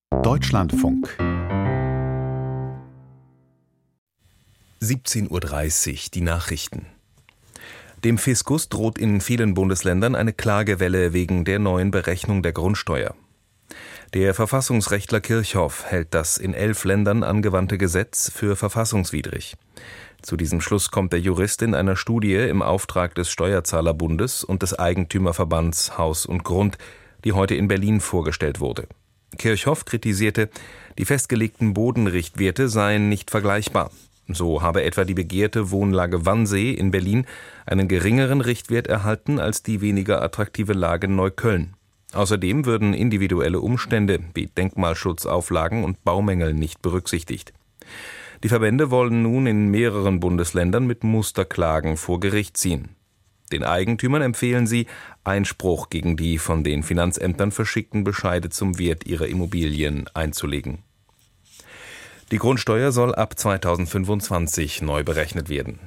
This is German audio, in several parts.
Deutschlandfunk. 17:30 Uhr, die Nachrichten. Dem Fiskus droht in vielen Bundesländern eine Klagewelle wegen der neuen Berechnung der Grundsteuer. Der Verfassungsrechtler Kirchhoff hält das in 11 Ländern angewandte Gesetz für verfassungswidrig. Zu diesem Schluss kommt der Jurist in einer Studie im Auftrag des Steuerzahlerbundes und des Eigentümerverbands Haus und Grund, die heute in Berlin vorgestellt wurde. Kirchhoff kritisierte, die festgelegten Bodenrichtwerte seien nicht vergleichbar. So habe etwa die begehrte Wohnlage Wannsee in Berlin einen geringeren Richtwert erhalten als die weniger attraktive Lage Neukölln. Außerdem würden individuelle Umstände wie Denkmalschutzauflagen und Baumängel nicht berücksichtigt. Die Verbände wollen nun in mehreren Bundesländern mit Musterklagen vor Gericht ziehen. Den Eigentümern empfehlen sie, Einspruch gegen die von den Finanzämtern verschickten Bescheide zum Wert ihrer Immobilien einzulegen. Die Grundsteuer soll ab 2025 neu berechnet werden.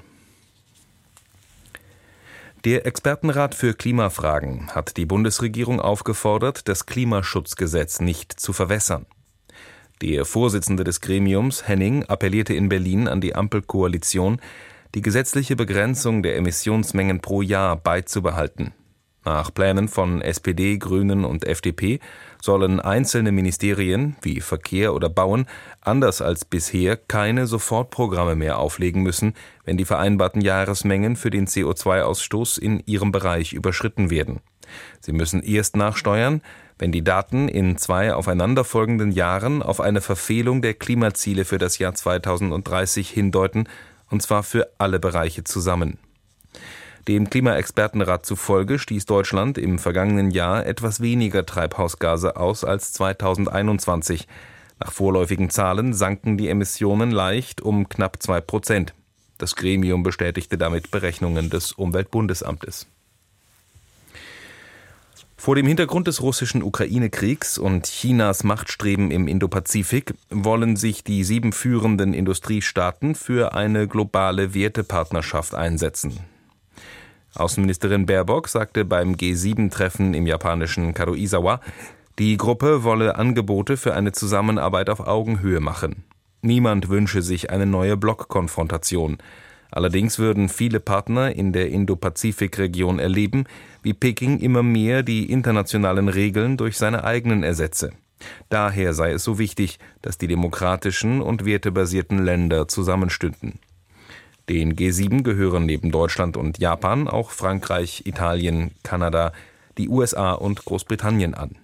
Der Expertenrat für Klimafragen hat die Bundesregierung aufgefordert, das Klimaschutzgesetz nicht zu verwässern. Der Vorsitzende des Gremiums, Henning, appellierte in Berlin an die Ampelkoalition, die gesetzliche Begrenzung der Emissionsmengen pro Jahr beizubehalten. Nach Plänen von SPD, Grünen und FDP sollen einzelne Ministerien wie Verkehr oder Bauen anders als bisher keine Sofortprogramme mehr auflegen müssen, wenn die vereinbarten Jahresmengen für den CO2-Ausstoß in ihrem Bereich überschritten werden. Sie müssen erst nachsteuern, wenn die Daten in 2 aufeinanderfolgenden Jahren auf eine Verfehlung der Klimaziele für das Jahr 2030 hindeuten, und zwar für alle Bereiche zusammen. Dem Klimaexpertenrat zufolge stieß Deutschland im vergangenen Jahr etwas weniger Treibhausgase aus als 2021. Nach vorläufigen Zahlen sanken die Emissionen leicht um knapp 2%. Das Gremium bestätigte damit Berechnungen des Umweltbundesamtes. Vor dem Hintergrund des russischen Ukraine-Kriegs und Chinas Machtstreben im Indopazifik wollen sich die 7 führenden Industriestaaten für eine globale Wertepartnerschaft einsetzen. Außenministerin Baerbock sagte beim G7-Treffen im japanischen Karuizawa, die Gruppe wolle Angebote für eine Zusammenarbeit auf Augenhöhe machen. Niemand wünsche sich eine neue Blockkonfrontation. Allerdings würden viele Partner in der Indo-Pazifik-Region erleben, wie Peking immer mehr die internationalen Regeln durch seine eigenen ersetze. Daher sei es so wichtig, dass die demokratischen und wertebasierten Länder zusammenstünden. Den G7 gehören neben Deutschland und Japan auch Frankreich, Italien, Kanada, die USA und Großbritannien an.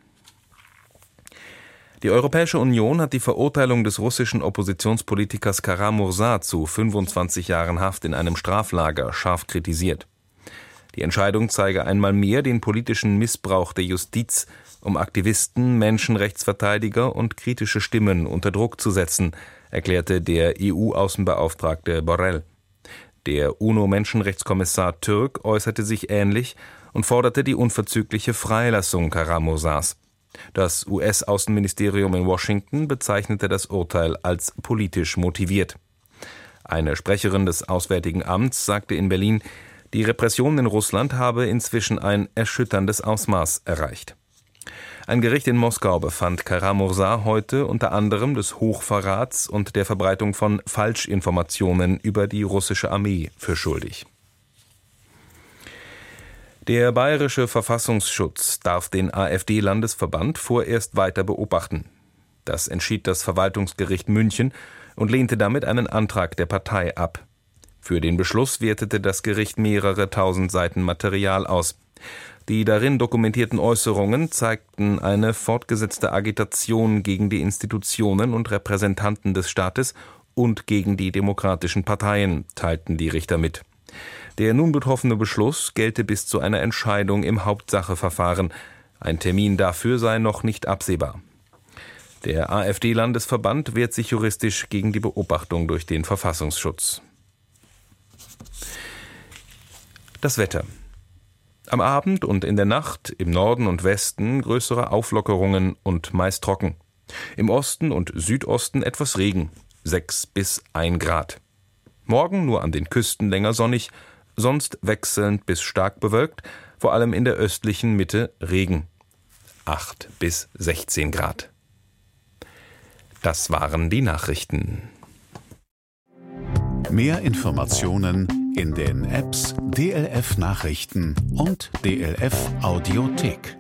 Die Europäische Union hat die Verurteilung des russischen Oppositionspolitikers Kara-Murza zu 25 Jahren Haft in einem Straflager scharf kritisiert. Die Entscheidung zeige einmal mehr den politischen Missbrauch der Justiz, um Aktivisten, Menschenrechtsverteidiger und kritische Stimmen unter Druck zu setzen, erklärte der EU-Außenbeauftragte Borrell. Der UNO-Menschenrechtskommissar Türk äußerte sich ähnlich und forderte die unverzügliche Freilassung Kara-Murzas. Das US-Außenministerium in Washington bezeichnete das Urteil als politisch motiviert. Eine Sprecherin des Auswärtigen Amts sagte in Berlin, die Repression in Russland habe inzwischen ein erschütterndes Ausmaß erreicht. Ein Gericht in Moskau befand Kara-Murza heute unter anderem des Hochverrats und der Verbreitung von Falschinformationen über die russische Armee für schuldig. Der Bayerische Verfassungsschutz darf den AfD-Landesverband vorerst weiter beobachten. Das entschied das Verwaltungsgericht München und lehnte damit einen Antrag der Partei ab. Für den Beschluss wertete das Gericht mehrere tausend Seiten Material aus. Die darin dokumentierten Äußerungen zeigten eine fortgesetzte Agitation gegen die Institutionen und Repräsentanten des Staates und gegen die demokratischen Parteien, teilten die Richter mit. Der nun betroffene Beschluss gelte bis zu einer Entscheidung im Hauptsacheverfahren. Ein Termin dafür sei noch nicht absehbar. Der AfD-Landesverband wehrt sich juristisch gegen die Beobachtung durch den Verfassungsschutz. Das Wetter. Am Abend und in der Nacht im Norden und Westen größere Auflockerungen und meist trocken. Im Osten und Südosten etwas Regen, 6 bis 1 Grad. Morgen nur an den Küsten länger sonnig, sonst wechselnd bis stark bewölkt, vor allem in der östlichen Mitte Regen, 8 bis 16 Grad. Das waren die Nachrichten. Mehr Informationen in den Apps DLF Nachrichten und DLF Audiothek.